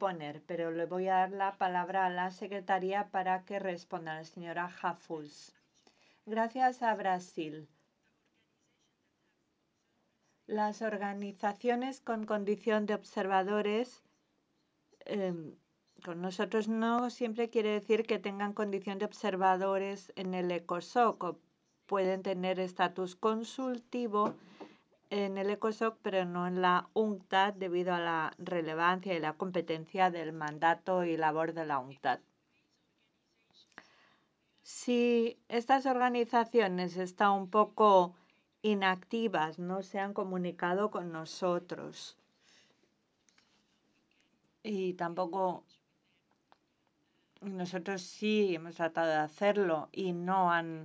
proponer, pero le voy a dar la palabra a la secretaría para que responda a la señora Hafus. Gracias a Brasil. Las organizaciones con condición de observadores, con nosotros no siempre quiere decir que tengan condición de observadores en el ECOSOC, o pueden tener estatus consultivo en el ECOSOC, pero no en la UNCTAD, debido a la relevancia y la competencia del mandato y labor de la UNCTAD. Si estas organizaciones están un poco inactivas, no se han comunicado con nosotros y tampoco nosotros sí hemos tratado de hacerlo y no han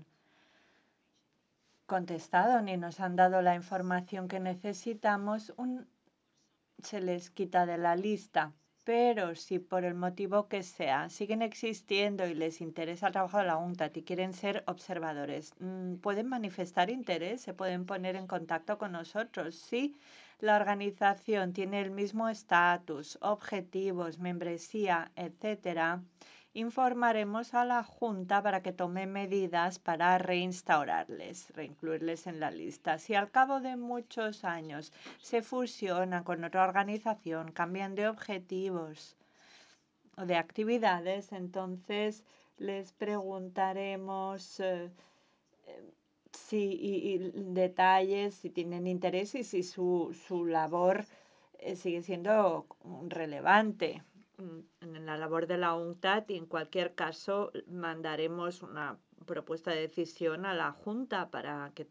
contestado ni nos han dado la información que necesitamos, se les quita de la lista. Pero si por el motivo que sea siguen existiendo y les interesa el trabajo de la UNCTAD y quieren ser observadores, pueden manifestar interés, se pueden poner en contacto con nosotros. Si la organización tiene el mismo estatus, objetivos, membresía, etcétera, informaremos a la Junta para que tome medidas para reincluirles en la lista. Si al cabo de muchos años se fusionan con otra organización, cambian de objetivos o de actividades, entonces les preguntaremos y detalles, si tienen interés y si su labor sigue siendo relevante en la labor de la UNCTAD, y en cualquier caso mandaremos una propuesta de decisión a la Junta para que